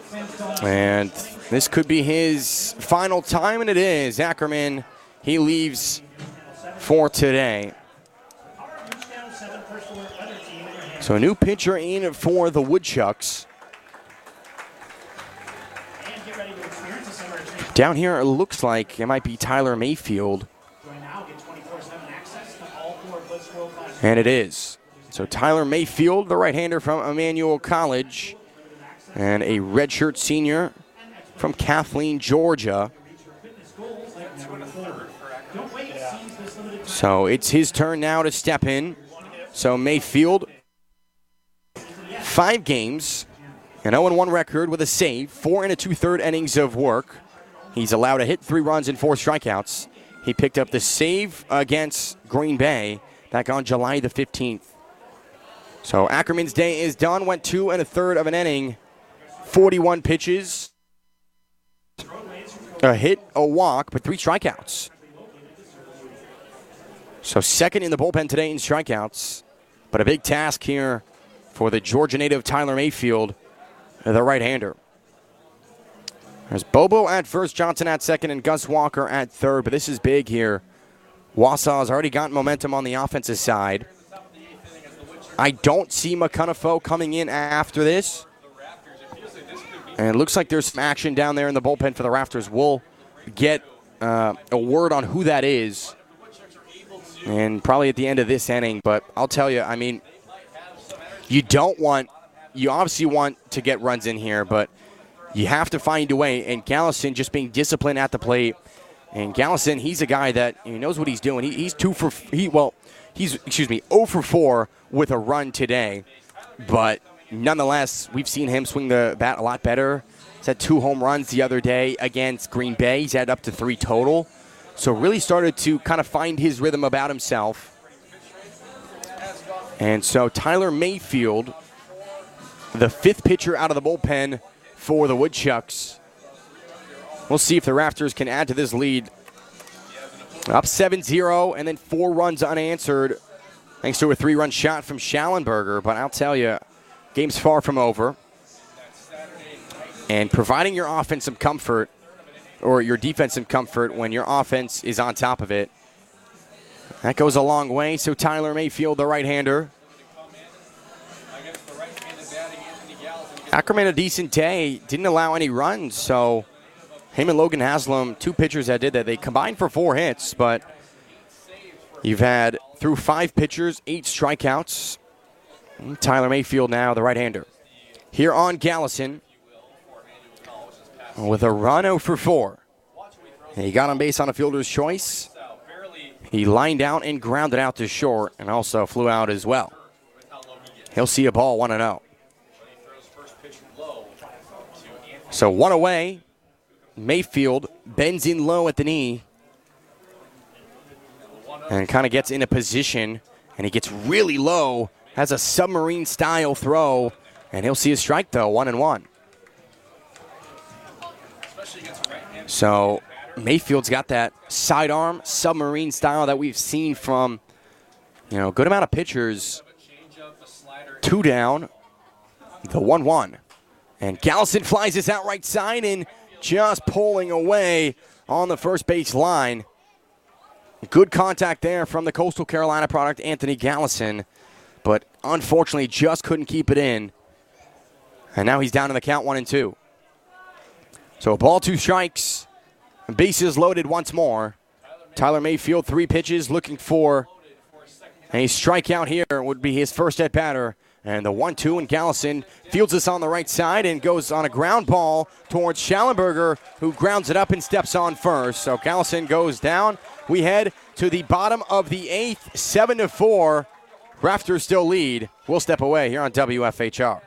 And this could be his final time, and it is. Ackerman, he leaves for today. So a new pitcher in for the Woodchucks. Down here, it looks like it might be Tyler Mayfield. And it is. So Tyler Mayfield, the right-hander from Emmanuel College, and a redshirt senior from Kathleen, Georgia. So it's his turn now to step in. So Mayfield, 5 games, an 0-1 record with a save, 4 2/3 innings of work. He's allowed to hit 3 runs and 4 strikeouts. He picked up the save against Green Bay back on July the 15th. So Ackerman's day is done. Went 2 1/3 of an inning, 41 pitches, a hit, a walk, but 3 strikeouts. So second in the bullpen today in strikeouts, but a big task here for the Georgia native Tyler Mayfield, the right-hander. There's Bobo at first, Johnson at second, and Gus Walker at third, but this is big here. Wausau has already gotten momentum on the offensive side. I don't see McConaughey coming in after this. And it looks like there's some action down there in the bullpen for the Rafters. We'll get a word on who that is, and probably at the end of this inning. But I'll tell you, I mean, you obviously want to get runs in here, but you have to find a way. And Gallison just being disciplined at the plate. And Gallison, he's a guy that he knows what he's doing. He's 0 for 4 with a run today. But nonetheless, we've seen him swing the bat a lot better. He's had 2 home runs the other day against Green Bay. He's had up to 3 total. So really started to kind of find his rhythm about himself. And so Tyler Mayfield, the 5th pitcher out of the bullpen for the Woodchucks. We'll see if the Rafters can add to this lead. Up 7-0, and then 4 runs unanswered thanks to a 3-run shot from Schallenberger. But I'll tell you, game's far from over. And providing your offense some comfort, or your defense some comfort when your offense is on top of it, that goes a long way. So Tyler Mayfield, the right-hander. Ackerman, a decent day, didn't allow any runs, so him and Logan Haslam, 2 pitchers that did that. They combined for 4 hits, but you've had, through 5 pitchers, 8 strikeouts. And Tyler Mayfield now, the right-hander. Here on Gallison with a run 0 for 4. He got on base on a fielder's choice. He lined out and grounded out to short and also flew out as well. He'll see a ball 1-0. So 1 away. Mayfield bends in low at the knee and kind of gets in a position, and he gets really low, has a submarine-style throw, and he'll see a strike, though, 1-1. So Mayfield's got that sidearm, submarine style that we've seen from, a good amount of pitchers. 2 down, the 1-1. And Gallison flies this out right side and just pulling away on the first base line. Good contact there from the Coastal Carolina product, Anthony Gallison, but unfortunately just couldn't keep it in. And now he's down in the count 1-2. So a ball, 2 strikes, bases loaded once more. Tyler Mayfield, 3 pitches, looking for a strikeout here. Would be his first at batter. And the 1-2, and Gallison fields this on the right side and goes on a ground ball towards Schallenberger, who grounds it up and steps on first. So Gallison goes down. We head to the bottom of the 8th, 7-4. Rafters still lead. We'll step away here on WFHR.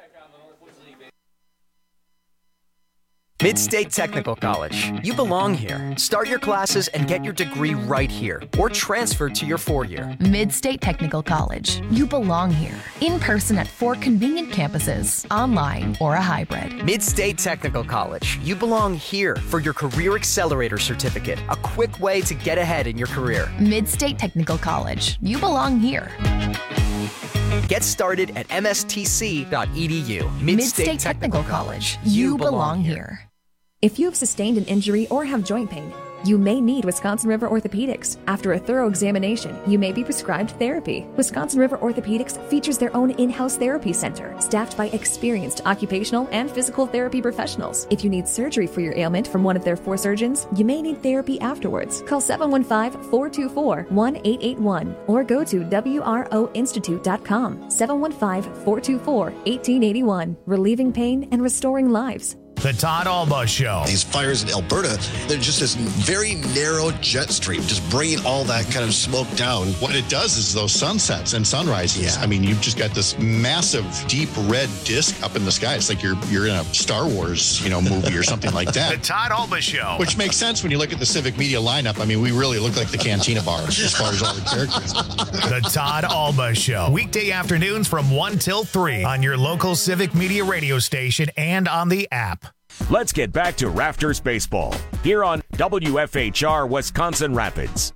Mid-State Technical College. You belong here. Start your classes and get your degree right here, or transfer to your 4-year. Mid-State Technical College. You belong here. In person at 4 convenient campuses, online or a hybrid. Mid-State Technical College. You belong here for your Career Accelerator Certificate, a quick way to get ahead in your career. Mid-State Technical College. You belong here. Get started at mstc.edu. Midstate Technical College. You belong here. If you have sustained an injury or have joint pain, you may need Wisconsin River Orthopedics. After a thorough examination, you may be prescribed therapy. Wisconsin River Orthopedics features their own in-house therapy center, staffed by experienced occupational and physical therapy professionals. If you need surgery for your ailment from one of their 4 surgeons, you may need therapy afterwards. Call 715-424-1881 or go to WROinstitute.com. 715-424-1881. Relieving pain and restoring lives. The Todd Alba Show. These fires in Alberta, they're just this very narrow jet stream, just bringing all that kind of smoke down. What it does is those sunsets and sunrises. Yeah. I mean, you've just got this massive, deep red disc up in the sky. It's like you're in a Star Wars, movie or something like that. The Todd Alba Show. Which makes sense when you look at the Civic Media lineup. I mean, we really look like the Cantina Bar as far as all the characters. The Todd Alba Show. Weekday afternoons from 1 till 3 on your local Civic Media radio station and on the app. Let's get back to Rafters Baseball here on WFHR Wisconsin Rapids.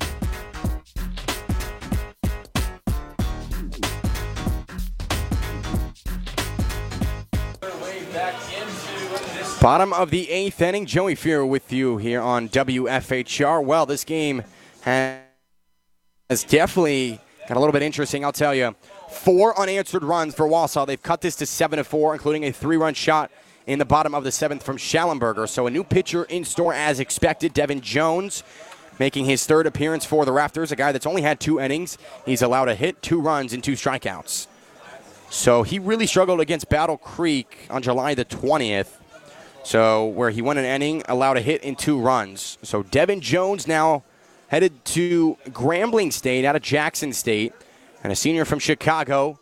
Bottom of the 8th inning, Joey Fear with you here on WFHR. Well, this game has definitely got a little bit interesting, I'll tell you. 4 unanswered runs for Wausau. They've cut this to 7-4, including a 3-run shot in the bottom of the 7th from Schallenberger. So a new pitcher in store as expected. Devin Jones making his 3rd appearance for the Rafters, a guy that's only had 2 innings. He's allowed a hit, 2 runs, and 2 strikeouts. So he really struggled against Battle Creek on July the 20th. So where he won an inning, allowed a hit and 2 runs. So Devin Jones now headed to Grambling State out of Jackson State, and a senior from Chicago.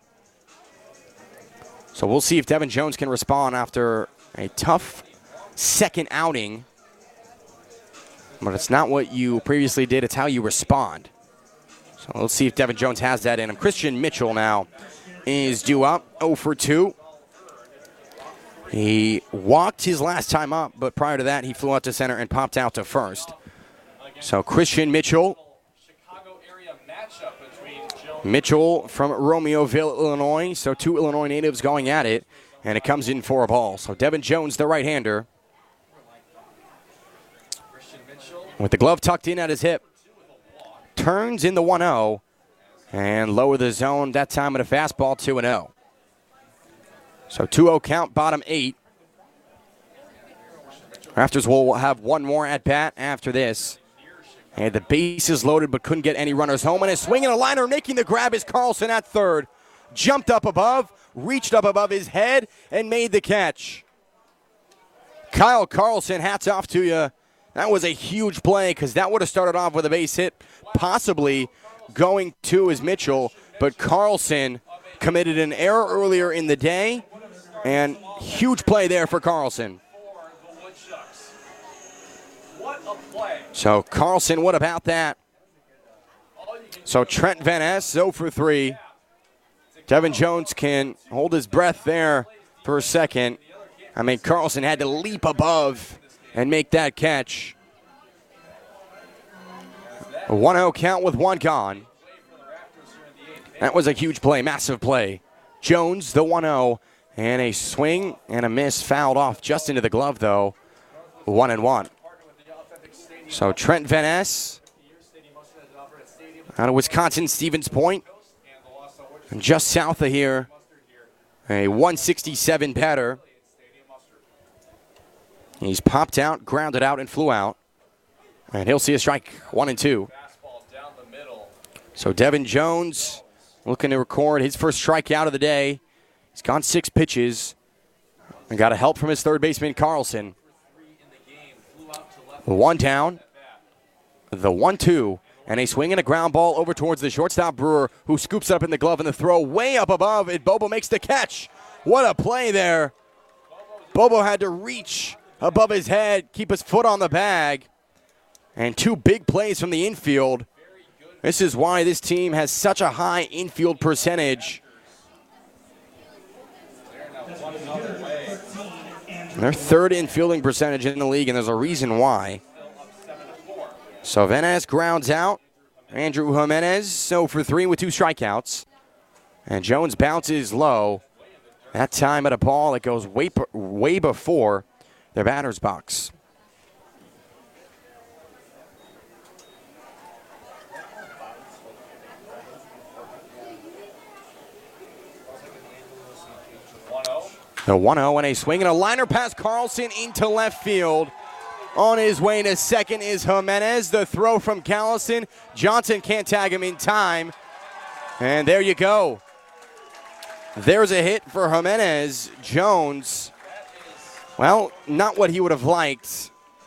So we'll see if Devin Jones can respond after a tough second outing. But it's not what you previously did, it's how you respond. So let's see if Devin Jones has that in him. Christian Mitchell now is due up, 0 for 2. He walked his last time up, but prior to that, he flew out to center and popped out to first. So Christian Mitchell. Mitchell from Romeoville, Illinois. So 2 Illinois natives going at it, and it comes in for a ball. So Devin Jones, the right-hander, with the glove tucked in at his hip, turns in the 1-0 and lower the zone. That time at a fastball, 2-0. So 2-0 count, bottom 8. Rafters will have one more at-bat after this. And the bases loaded but couldn't get any runners home. And a swing and a liner making the grab is Carlson at third. Jumped up above, reached up above his head, and made the catch. Kyle Carlson, hats off to you. That was a huge play because that would have started off with a base hit, possibly going to his Mitchell. But Carlson committed an error earlier in the day, and huge play there for Carlson. So Carlson, what about that? So Trent Van Ness, 0 for 3. Devin Jones can hold his breath there for a second. I mean, Carlson had to leap above and make that catch. A 1-0 count with 1 gone. That was a huge play, massive play. Jones, the 1-0, and a swing and a miss, fouled off just into the glove, though. 1-1. So Trent Van Ness out of Wisconsin, Stevens Point. And just south of here, a 167 batter. He's popped out, grounded out, and flew out. And he'll see a strike, 1-2. So Devin Jones looking to record his first strikeout of the day. He's gone 6 pitches and got a help from his third baseman, Carlson. 1 down, the 1-2, and a swing and a ground ball over towards the shortstop Brewer, who scoops up in the glove and the throw way up above, and Bobo makes the catch. What a play there. Bobo had to reach above his head, keep his foot on the bag, and 2 big plays from the infield. This is why this team has such a high infield percentage. Their 3rd infielding percentage in the league, and there's a reason why. So Van Ness grounds out. Andrew Jimenez, 0 for 3 with 2 strikeouts. And Jones bounces low. That time at a ball that goes way before their batter's box. The 1-0 and a swing and a liner past Carlson into left field. On his way to second is Jimenez. The throw from Callison. Johnson can't tag him in time. And there you go. There's a hit for Jimenez. Jones, well, not what he would have liked.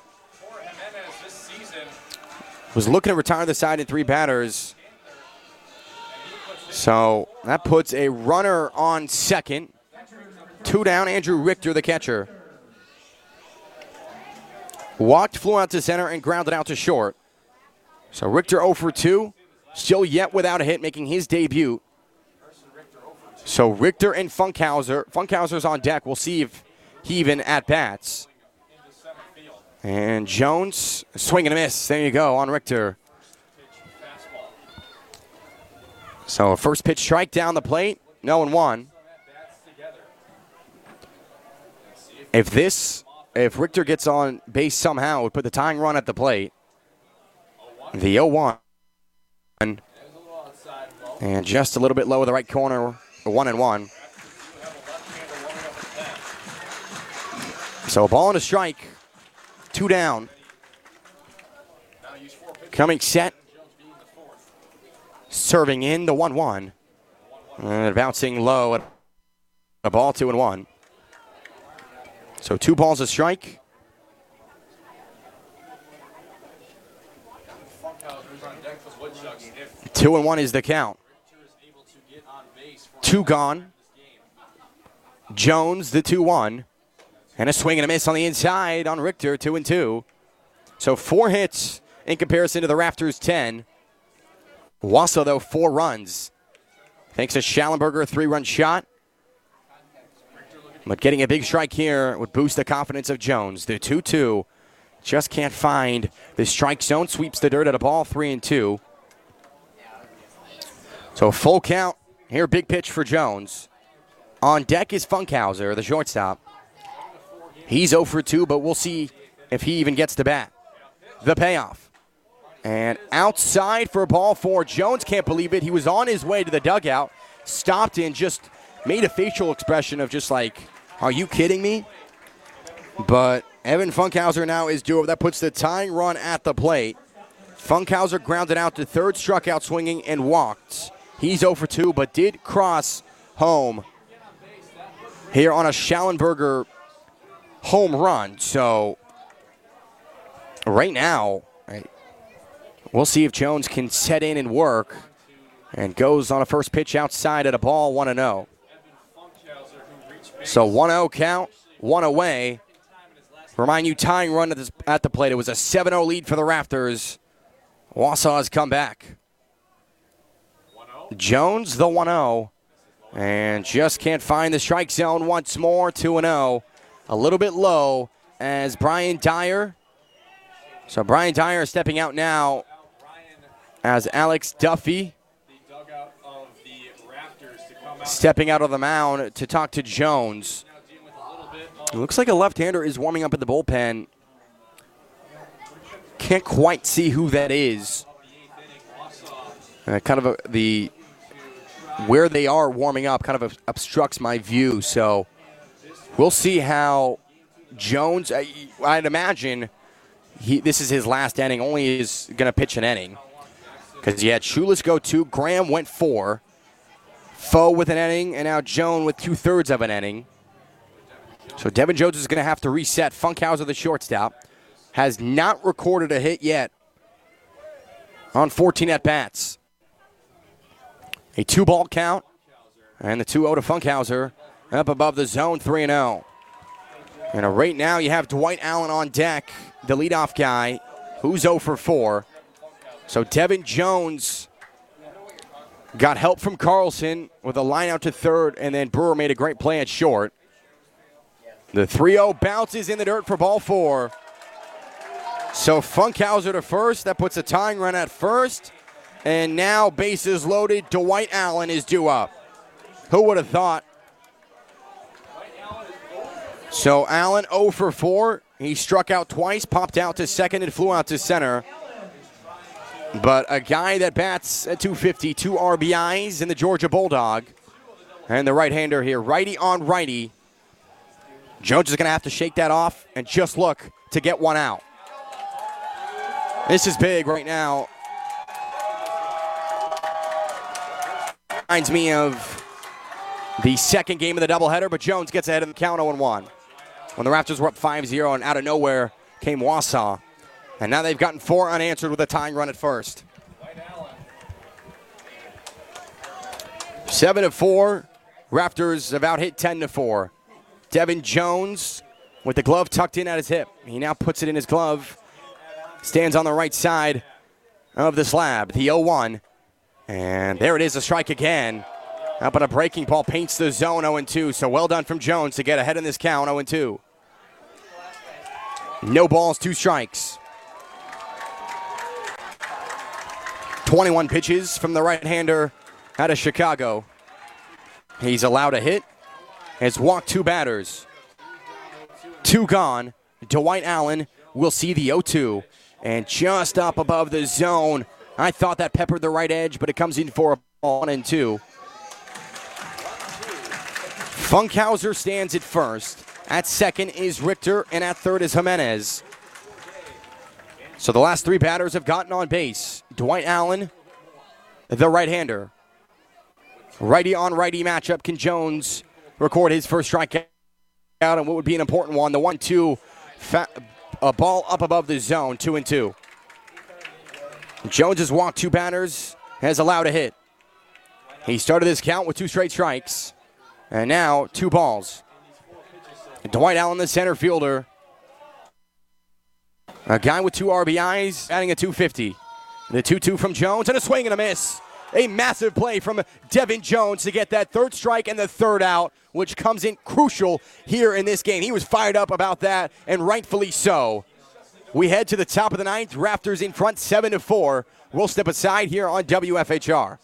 Was looking to retire the side in 3 batters. So that puts a runner on second. 2 down, Andrew Richter, the catcher. Walked, flew out to center, and grounded out to short. So Richter 0 for 2, still yet without a hit, making his debut. So Richter and Funkhauser. Funkhauser's on deck. We'll see if he even at-bats. And Jones, swing and a miss. There you go on Richter. So a first pitch strike down the plate. 0-1. If Richter gets on base somehow, it would put the tying run at the plate. The 0-1. And just a little bit low in the right corner, the 1-1. So a ball and a strike. 2 down. Coming set. Serving in the 1-1. And bouncing low at a ball, 2-1. So 2 balls a strike. 2-1 is the count. 2 gone. Jones, the 2-1. And a swing and a miss on the inside on Richter, 2-2. So 4 hits in comparison to the Raptors' 10. Wausau, though, 4 runs. Thanks to Schallenberger, a 3-run shot. But getting a big strike here would boost the confidence of Jones. The 2-2 just can't find the strike zone. Sweeps the dirt at a ball, 3-2. So full count. Here, big pitch for Jones. On deck is Funkhauser, the shortstop. He's 0 for 2, but we'll see if he even gets to bat. The payoff. And outside for ball 4. Jones can't believe it. He was on his way to the dugout, stopped and just made a facial expression of just like, are you kidding me? But Evan Funkhauser now is due. That puts the tying run at the plate. Funkhauser grounded out to third, struck out swinging, and walked. He's 0 for 2, but did cross home here on a Schallenberger home run. So right now, we'll see if Jones can set in and work and goes on a first pitch outside at a ball, 1-0. So 1-0 count, 1 away. Remind you, tying run at the plate. It was a 7-0 lead for the Raptors. Wausau has come back. Jones, the 1-0. And just can't find the strike zone once more, 2-0. A little bit low as Brian Dyer. So Brian Dyer stepping out now as Alex Duffy stepping out of the mound to talk to Jones. It looks like a left-hander is warming up in the bullpen. Can't quite see who that is. Where they are warming up kind of obstructs my view. So we'll see how Jones, I'd imagine this is his last inning, only is going to pitch an inning. Because he had Schulis go 2, Graham went 4. Foe with an inning, and now Jones with 2/3 of an inning. So Devin Jones is going to have to reset. Funkhauser, the shortstop, has not recorded a hit yet on 14 at-bats. A 2-ball count, and the 2-0 to Funkhauser up above the zone, 3-0. And right now you have Dwight Allen on deck, the leadoff guy, who's 0 for 4. So Devin Jones got help from Carlson with a line out to third, and then Brewer made a great play at short. The 3-0 bounces in the dirt for ball 4. So Funkhauser to first. That puts a tying run at first. And now bases loaded. Dwight Allen is due up. Who would have thought? So Allen 0 for 4. He struck out twice, popped out to second, and flew out to center. But a guy that bats at 250, 2 RBIs in the Georgia Bulldog. And the right-hander here, righty on righty. Jones is going to have to shake that off and just look to get one out. This is big right now. Reminds me of the second game of the doubleheader, but Jones gets ahead of the count 0-1. When the Raptors were up 5-0, and out of nowhere came Wausau. And now they've gotten 4 unanswered with a tying run at first. 7-4. Raptors have out hit 10-4. Devin Jones with the glove tucked in at his hip. He now puts it in his glove. Stands on the right side of the slab. The 0-1. And there it is, a strike again. Up on a breaking ball, paints the zone 0-2. So well done from Jones to get ahead in this count 0-2. No balls, 2 strikes. 21 pitches from the right-hander out of Chicago. He's allowed a hit. Has walked 2 batters. 2 gone. Dwight Allen will see the 0-2. And just up above the zone. I thought that peppered the right edge, but it comes in for a ball 1-2. Funkhauser stands at first. At second is Richter, and at third is Jimenez. So the last 3 batters have gotten on base. Dwight Allen, the right-hander. Righty on righty matchup. Can Jones record his first strikeout and what would be an important one? The 1-2, a ball up above the zone, 2-2. Jones has walked 2 batters, has allowed a hit. He started this count with 2 straight strikes, and now 2 balls. Dwight Allen, the center fielder. A guy with 2 RBIs, adding a 250. The 2-2 from Jones, and a swing and a miss. A massive play from Devin Jones to get that 3rd strike and the 3rd out, which comes in crucial here in this game. He was fired up about that, and rightfully so. We head to the top of the 9th. Raptors in front 7-4. We'll step aside here on WFHR.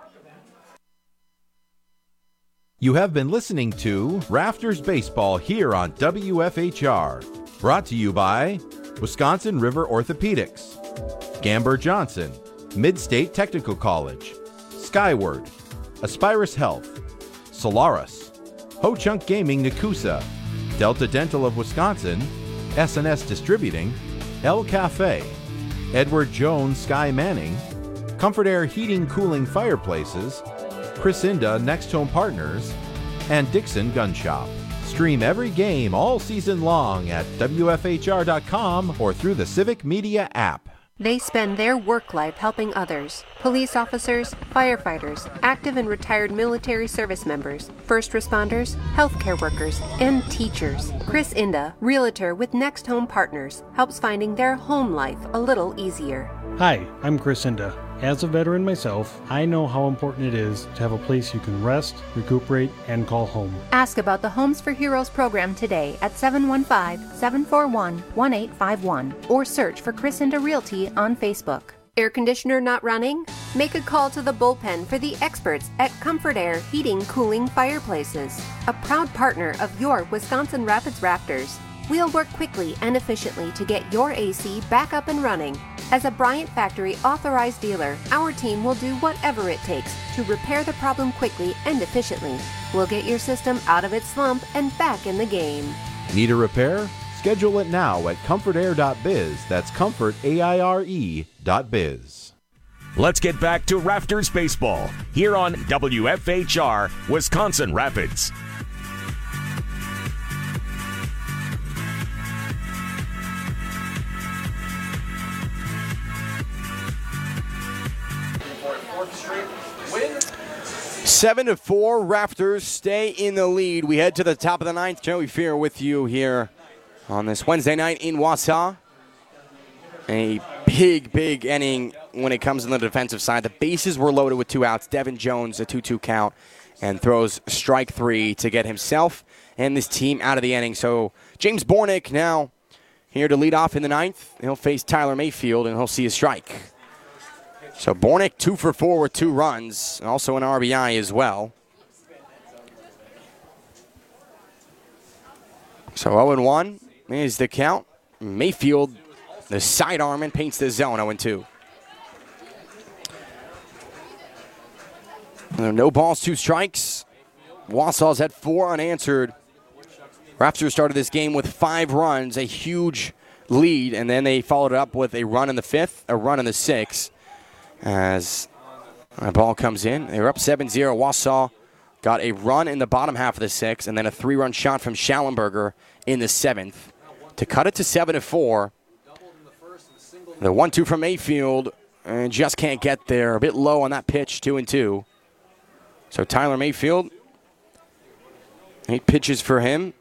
You have been listening to Rafters Baseball here on WFHR. Brought to you by Wisconsin River Orthopedics, Gamber Johnson, Mid-State Technical College, Skyward, Aspirus Health, Solaris, Ho-Chunk Gaming Nakusa, Delta Dental of Wisconsin, SNS Distributing, El Cafe, Edward Jones Sky Manning, Comfort Air Heating Cooling Fireplaces, Chris Inda Next Home Partners, and Dixon Gun Shop. Stream every game all season long at WFHR.com or through the Civic Media app. They spend their work life helping others. Police officers, firefighters, active and retired military service members, first responders, healthcare workers, and teachers. Chris Inda, realtor with Next Home Partners, helps finding their home life a little easier. Hi, I'm Chris Inda. As a veteran myself, I know how important it is to have a place you can rest, recuperate, and call home. Ask about the Homes for Heroes program today at 715-741-1851 or search for Chris Inda Realty on Facebook. Air conditioner not running? Make a call to the bullpen for the experts at Comfort Air Heating Cooling Fireplaces, a proud partner of your Wisconsin Rapids Raptors. We'll work quickly and efficiently to get your AC back up and running. As a Bryant Factory authorized dealer, our team will do whatever it takes to repair the problem quickly and efficiently. We'll get your system out of its slump and back in the game. Need a repair? Schedule it now at comfortair.biz. That's comfortaire.biz. Let's get back to Rafters Baseball here on WFHR, Wisconsin Rapids. Win. 7-4, Raptors stay in the lead. We head to the top of the 9th. Joey Fear with you here on this Wednesday night in Wausau. A big inning when it comes on the defensive side. The bases were loaded with 2 outs. Devin Jones, a 2-2 count, and throws strike 3 to get himself and this team out of the inning. So James Bornick now here to lead off in the 9th. He'll face Tyler Mayfield, and he'll see a strike. So Bornick 2 for 4 with 2 runs, also an RBI as well. So 0-1 is the count. Mayfield, the sidearm, and paints the zone 0-2. No balls, 2 strikes. Wausau's had 4 unanswered. Raptors started this game with 5 runs, a huge lead, and then they followed it up with a run in the 5th, a run in the 6th. As a ball comes in, they were up 7-0. Wausau got a run in the bottom half of the 6th, and then a 3-run shot from Schallenberger in the 7th to cut it to 7-4. The 1-2 from Mayfield, and just can't get there. A bit low on that pitch, 2-2. So Tyler Mayfield, 8 pitches for him.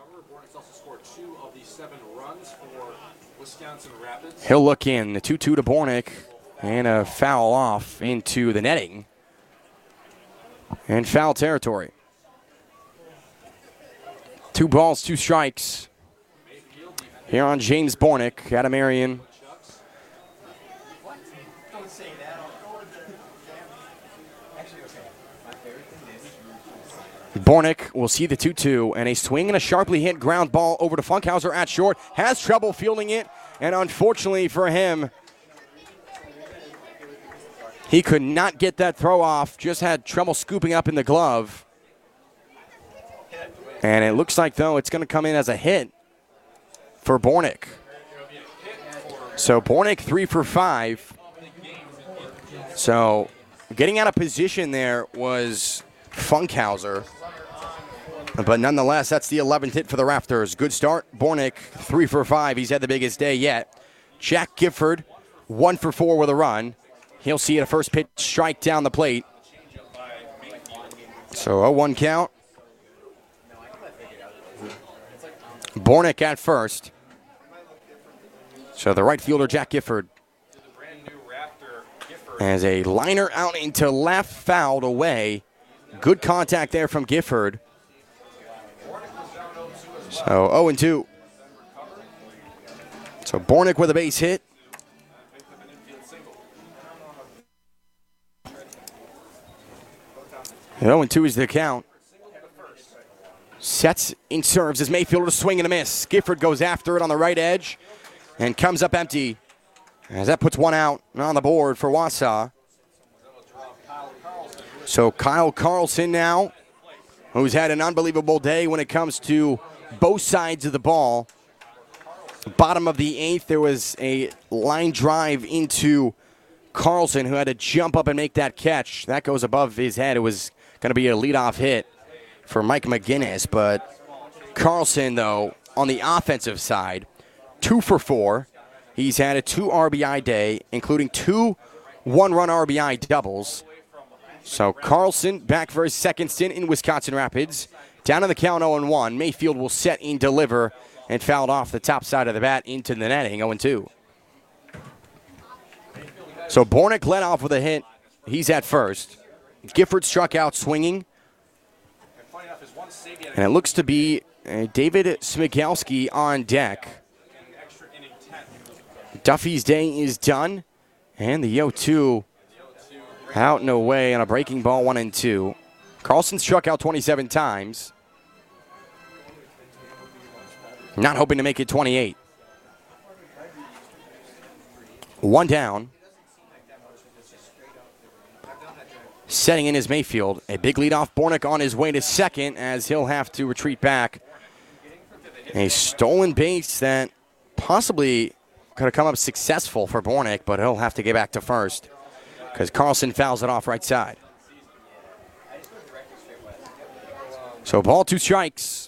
He'll look in. The 2-2 to Bornick, and a foul off into the netting. And foul territory. 2 balls, 2 strikes. Here on James Bornick, Adam Arian. Bornick will see the 2-2, and a swing and a sharply hit ground ball over to Funkhauser at short. Has trouble fielding it, and unfortunately for him, he could not get that throw off. Just had trouble scooping up in the glove. And it looks like, though, it's going to come in as a hit for Bornick. So Bornick 3 for 5. So getting out of position there was Funkhauser. But nonetheless, that's the 11th hit for the Raptors. Good start. Bornick 3 for 5. He's had the biggest day yet. Jack Gifford 1 for 4 with a run. He'll see a first pitch strike down the plate. So 0-1 count. Bornick at first. So the right fielder, Jack Gifford, as a liner out into left, fouled away. Good contact there from Gifford. So 0-2. So Bornick with a base hit. And 0-2 is the count. Sets and serves as Mayfield to swing and a miss. Gifford goes after it on the right edge and comes up empty. As that puts one out on the board for Wausau. So Kyle Carlson now, who's had an unbelievable day when it comes to both sides of the ball. Bottom of the 8th, there was a line drive into Carlson, who had to jump up and make that catch. That goes above his head. It was going to be a leadoff hit for Mike McGinnis, but Carlson, though, on the offensive side, 2 for 4. He's had a 2 RBI day, including 2 one-run RBI doubles. So Carlson back for his second stint in Wisconsin Rapids. Down in the count 0-1. Mayfield will set and deliver, and fouled off the top side of the bat into the netting, 0-2. So Bornick led off with a hit. He's at first. Gifford struck out swinging. And it looks to be David Smigelski on deck. Duffy's day is done. And the 0-2 out and away on a breaking ball, 1-2. Carlson struck out 27 times. Not hoping to make it 28. 1 down. Setting in is Mayfield. A big leadoff. Bornick on his way to second as he'll have to retreat back. A stolen base that possibly could have come up successful for Bornick, but he'll have to get back to first because Carlson fouls it off right side. So ball, 2 strikes.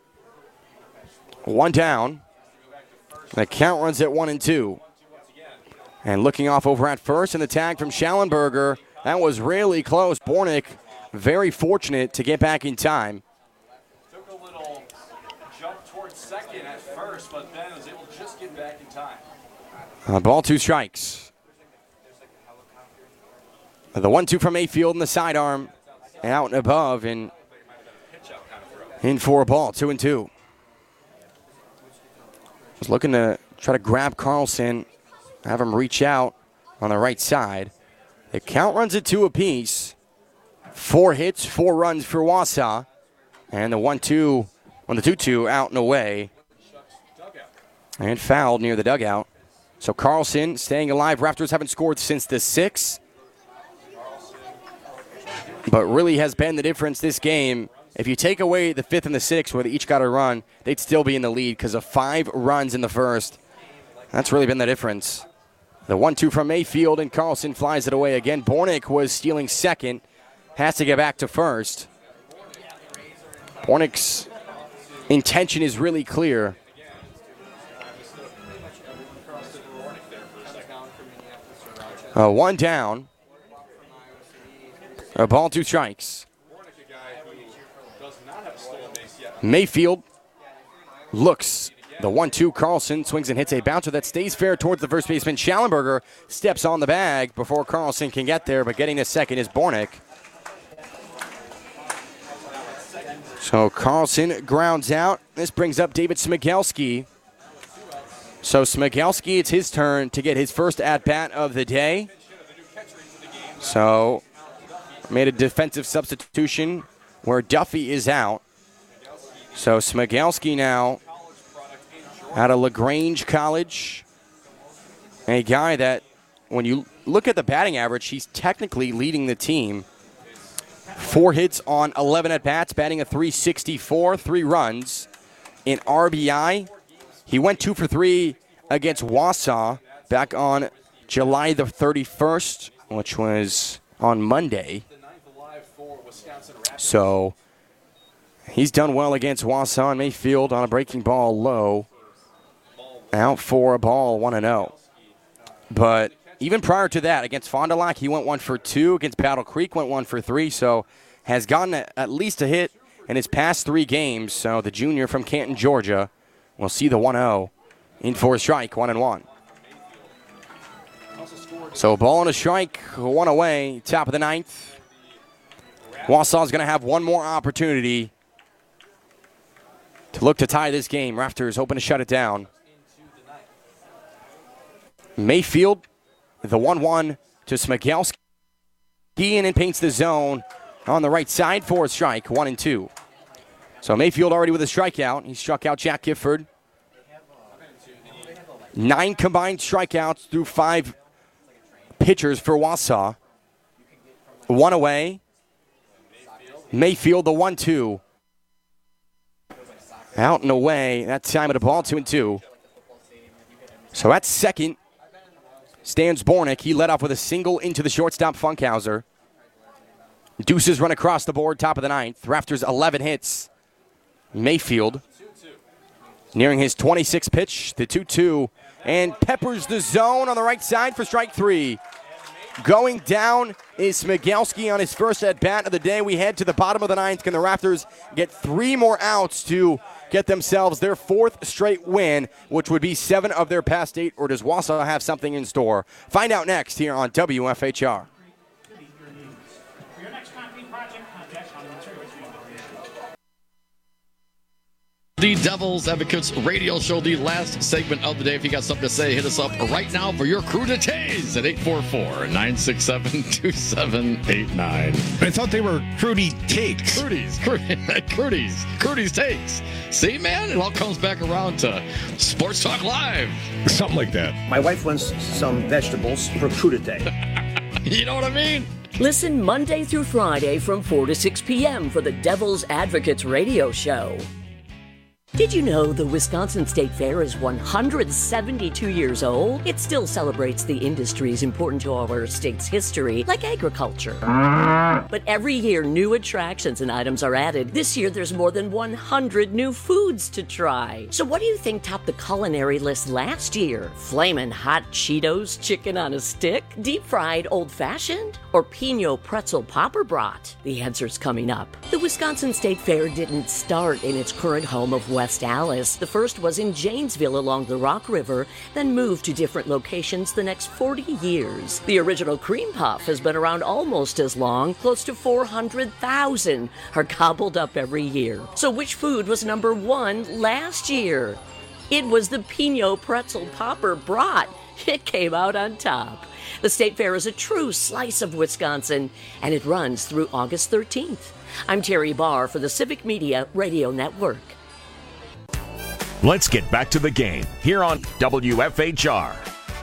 1 down. The count runs at 1-2. And looking off over at first, and the tag from Schallenberger. That was really close. Bornick very fortunate to get back in time. Took a little jump towards second at first, but then was able to just get back in time. Ball, 2 strikes. The 1-2 from Mayfield in the sidearm. Out and above, and in for a ball, 2-2. Was looking to try to grab Carlson, have him reach out on the right side. The count runs at 2 apiece. 4 hits, 4 runs for Wausau. And the 1-2 on the 2-2 out and away. And fouled near the dugout. So Carlson staying alive. Raptors haven't scored since the 6th. But really has been the difference this game. If you take away the 5th and the 6th where they each got a run, they'd still be in the lead because of 5 runs in the first. That's really been the difference. The 1-2 from Mayfield, and Carlson flies it away again. Bornick was stealing second. Has to get back to first. Bornick's intention is really clear. One down. A ball, 2 strikes. Mayfield looks. The 1-2, Carlson swings and hits a bouncer that stays fair towards the first baseman. Schallenberger steps on the bag before Carlson can get there, but getting to second is Bornick. So Carlson grounds out. This brings up David Smigelski. So Smigelski, it's his turn to get his first at-bat of the day. So made a defensive substitution where Duffy is out. So Smigelski now out of LaGrange College. A guy that, when you look at the batting average, he's technically leading the team. 4 hits on 11 at-bats, batting a .364, 3 runs. In RBI, he went 2 for 3 against Wausau back on July the 31st, which was on Monday. So he's done well against Wausau, and Mayfield on a breaking ball low. Out for a ball, 1-0. But even prior to that, against Fond du Lac, he went 1 for 2. Against Battle Creek, went 1 for 3. So has gotten at least a hit in his past 3 games. So the junior from Canton, Georgia, will see the 1-0 in for a strike, 1-1. So ball and a strike, 1 away, top of the 9th. Wausau's going to have one more opportunity to look to tie this game. Raptors hoping to shut it down. Mayfield, the 1-1 to Smigelski. He in and paints the zone on the right side for a strike, 1-2. So Mayfield already with a strikeout. He struck out Jack Gifford. 9 combined strikeouts through 5 pitchers for Wausau. 1 away. Mayfield, the 1-2. Out and away. That time of the ball, 2-2. So at second stands Bornick. He led off with a single into the shortstop, Funkhauser. Deuces run across the board, top of the 9th. Raptors 11 hits. Mayfield nearing his 26th pitch, the 2-2, and peppers the zone on the right side for strike 3. Going down is Smigelski on his first at-bat of the day. We head to the bottom of the 9th. Can the Raptors get 3 more outs to get themselves their 4th straight win, which would be 7 of their past 8, or does Wausau have something in store? Find out next here on WFHR. The Devil's Advocates radio show, the last segment of the day. If you got something to say, hit us up right now for your cruditays at 844-967-2789. I thought they were Crudy takes. Crudy's takes. See, man, it all comes back around to Sports Talk Live. Something like that. My wife wants some vegetables for crudité. You know what I mean? Listen Monday through Friday from 4 to 6 p.m. for the Devil's Advocates radio show. Did you know the Wisconsin State Fair is 172 years old? It still celebrates the industries important to our state's history, like agriculture. But every year, new attractions and items are added. This year, there's more than 100 new foods to try. So what do you think topped the culinary list last year? Flamin' hot Cheetos chicken on a stick? Deep-fried old-fashioned? Or Pinot pretzel popper brat? The answer's coming up. The Wisconsin State Fair didn't start in its current home of West Allis. The first was in Janesville along the Rock River, then moved to different locations the next 40 years. The original cream puff has been around almost as long. Close to 400,000 are gobbled up every year. So which food was number 1 last year? It was the Pinot pretzel popper brat. It came out on top. The State Fair is a true slice of Wisconsin, and it runs through August 13th. I'm Terry Barr for the Civic Media Radio Network. Let's get back to the game here on WFHR.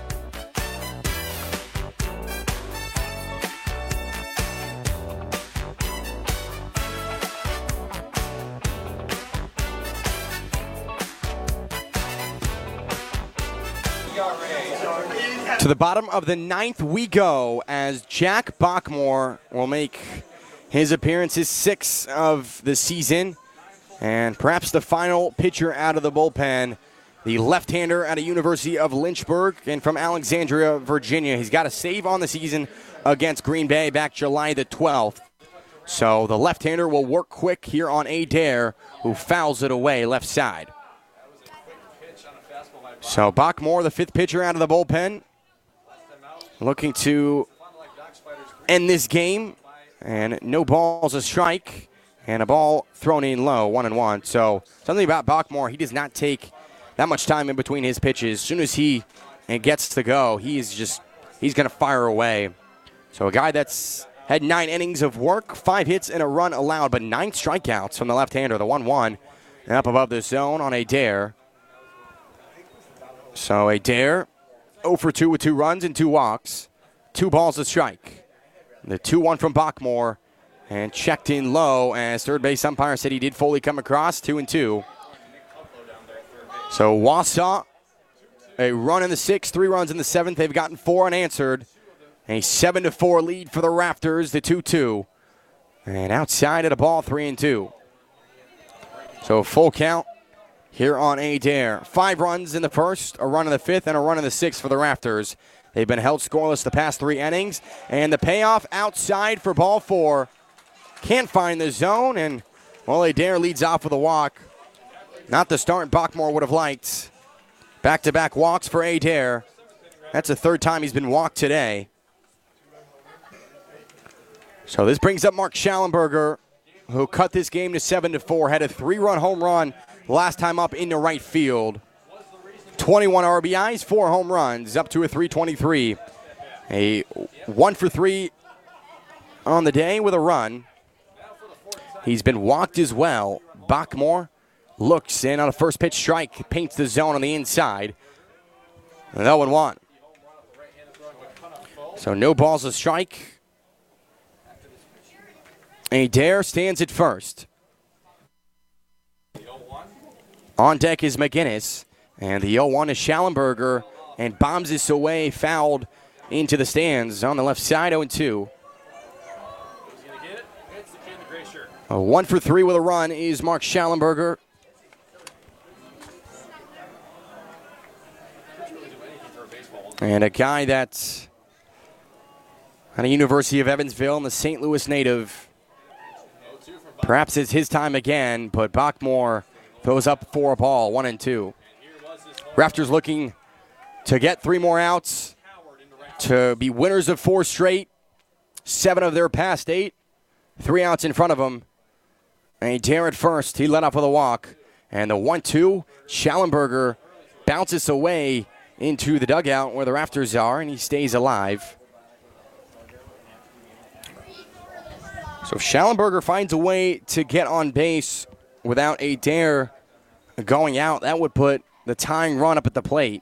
To the bottom of the ninth we go as Jack Bachmore will make his appearance, his sixth of the season, and perhaps the final pitcher out of the bullpen, the left-hander out of University of Lynchburg and from Alexandria, Virginia. He's got a save on the season against Green Bay back July the 12th. So the left-hander will work quick here on Adair, who fouls it away left side. So Bachmore, the fifth pitcher out of the bullpen, looking to end this game, and no balls, a strike, and a ball thrown in low, 1-1. So something about Bachmore, he does not take that much time in between his pitches. As soon as he gets to go, he's going to fire away. So a guy that's had 9 innings of work, 5 hits and a run allowed, but 9 strikeouts from the left-hander, the 1-1, and up above the zone on Adair. So Adair, 0 for 2 with 2 runs and 2 walks. 2 balls a strike. The 2-1 from Bachmore, and checked in low as third base umpire said he did fully come across, 2-2. So Wausau, a run in the 6th, 3 runs in the 7th. They've gotten 4 unanswered. A 7-4 lead for the Raptors, the 2-2. And outside at a ball, 3-2. So full count here on Adair. 5 runs in the first, a run in the 5th, and a run in the 6th for the Raptors. They've been held scoreless the past 3 innings. And the payoff outside for ball 4. Can't find the zone, and, well, Adair leads off with a walk. Not the start Bachmore would have liked. Back-to-back walks for Adair. That's the 3rd time he's been walked today. So this brings up Mark Schallenberger, who cut this game to 7-4, had a 3-run home run last time up into right field. 21 RBIs, 4 home runs, up to a 323. A 1 for 3 on the day with a run. He's been walked as well. Bachmore looks in on a first pitch strike, paints the zone on the inside. And 0-1. So no balls a strike. Adair stands at first. On deck is McGinnis. And the 0-1 is Schallenberger, and bombs this away, fouled into the stands on the left side, 0-2. A 1 for 3 with a run is Mark Schallenberger. And a guy that's at the University of Evansville and the St. Louis native. Perhaps it's his time again, but Bachmore throws up for a ball, 1-2. Raptors looking to get 3 more outs, to be winners of 4 straight, 7 of their past 8, 3 outs in front of them. And Adair at first, he led off with a walk. And the 1-2, Schallenberger bounces away into the dugout where the Raptors are, and he stays alive. So if Schallenberger finds a way to get on base without Adair going out, that would put the tying run up at the plate.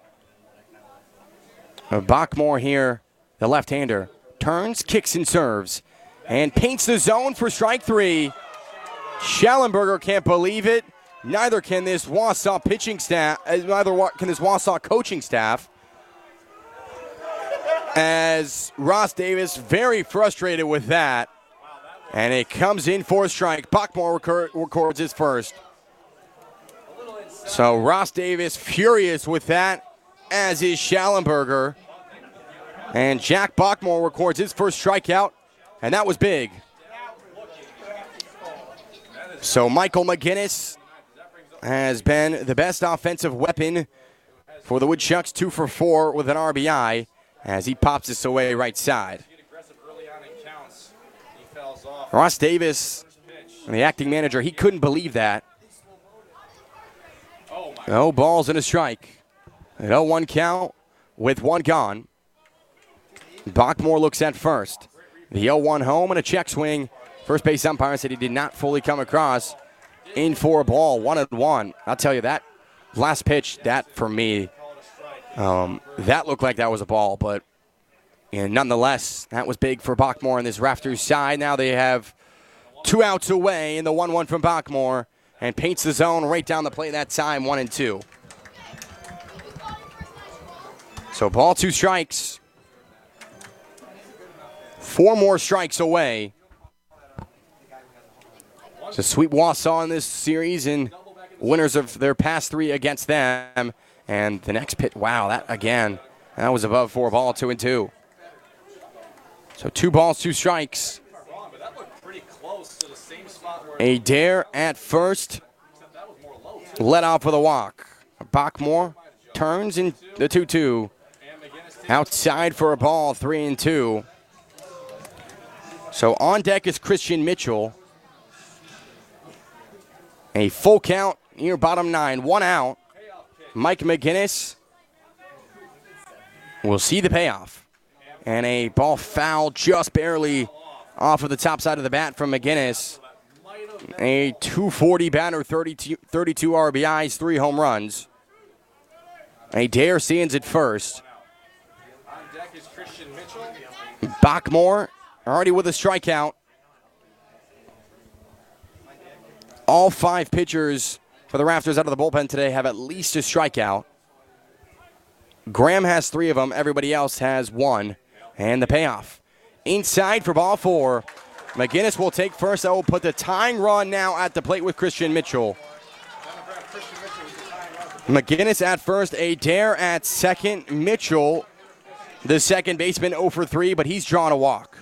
Bachmore here, the left-hander, turns, kicks, and serves, and paints the zone for strike 3. Schallenberger can't believe it. Neither can this Wausau pitching staff. Neither can this Wausau coaching staff. As Ross Davis very frustrated with that, and it comes in for a strike. Bachmore records his first. So Ross Davis furious with that, as is Schallenberger. And Jack Bachmore records his first strikeout, and that was big. So Michael McGinnis has been the best offensive weapon for the Woodchucks, 2 for 4 with an RBI, as he pops this away right side. Ross Davis, the acting manager, he couldn't believe that. No balls and a strike. An 0-1 count with 1 gone. Bachmore looks at first. The 0-1 home and a check swing. First base umpire said he did not fully come across. In for a ball, 1-1. I'll tell you, that last pitch, that for me, that looked like that was a ball, but nonetheless, that was big for Bachmore on this Raptors side. Now they have 2 outs away in the 1-1 from Bachmore, and paints the zone right down the plate that time, 1-2. So ball 2 strikes. 4 more strikes away to sweep Wausau in this series and winners of their past 3 against them. And the next pitch, wow, that was above 4 ball, 2-2. So 2 balls, 2 strikes. A dare at first. Let off with a walk. Bachmore turns in the 2-2. Outside for a ball, 3-2. So on deck is Christian Mitchell. A full count near bottom 9, 1 out. Mike McGinnis will see the payoff. And a ball foul just barely off of the top side of the bat from McGinnis. A 240 batter, 32 RBIs, 3 home runs. A dare stands at first. Bachmore already with a strikeout. All 5 pitchers for the Raptors out of the bullpen today have at least a strikeout. Graham has 3 of them. Everybody else has 1. And the payoff. Inside for ball 4. McGinnis will take first. That will put the tying run now at the plate with Christian Mitchell. McGinnis at first, a dare at second. Mitchell, the second baseman, 0 for 3, but he's drawn a walk.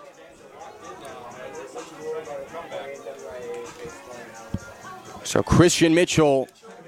So Christian Mitchell,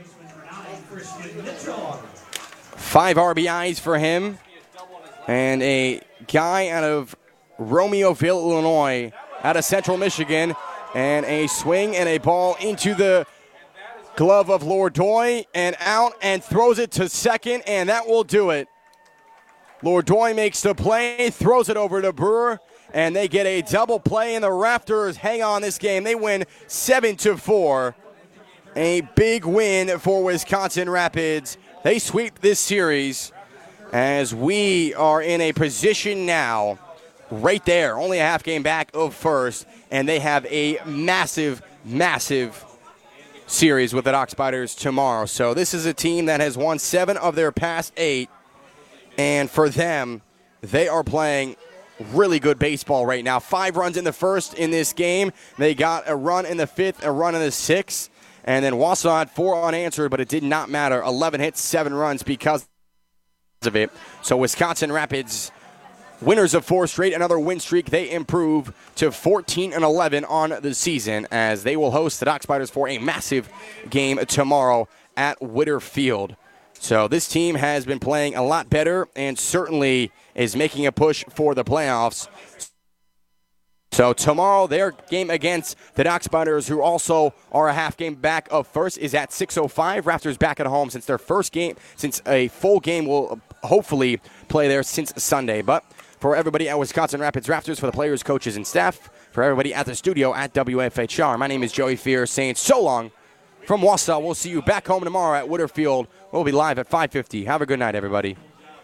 5 RBIs for him. And a guy out of Romeoville, Illinois, out of Central Michigan. And a swing and a ball into the glove of Lourdoy and out and throws it to second, and that will do it. Lourdoy makes the play, throws it over to Brewer, and they get a double play, and the Raptors hang on this game. They win 7-4. A big win for Wisconsin Rapids. They sweep this series as we are in a position now right there, only a half game back of first, and they have a massive, massive series with the Dock Spiders tomorrow. So this is a team that has won 7 of their past 8, and for them, they are playing really good baseball right now. 5 runs in the first in this game. They got a run in the 5th, a run in the 6th, and then Wausau had 4 unanswered, but it did not matter. 11 hits, 7 runs because of it. So Wisconsin Rapids, winners of 4 straight, another win streak. They improve to 14-11 on the season as they will host the Dock Spiders for a massive game tomorrow at Witter Field. So this team has been playing a lot better and certainly is making a push for the playoffs. So tomorrow, their game against the Dock Spiders, who also are a half game back of first, is at 6:05. Raptors back at home since their first game, since a full game will hopefully play there since Sunday. But for everybody at Wisconsin Rapids Raptors, for the players, coaches, and staff, for everybody at the studio at WFHR, my name is Joey Fear saying so long from Wausau. We'll see you back home tomorrow at Witter Field. We'll be live at 5:50. Have a good night, everybody.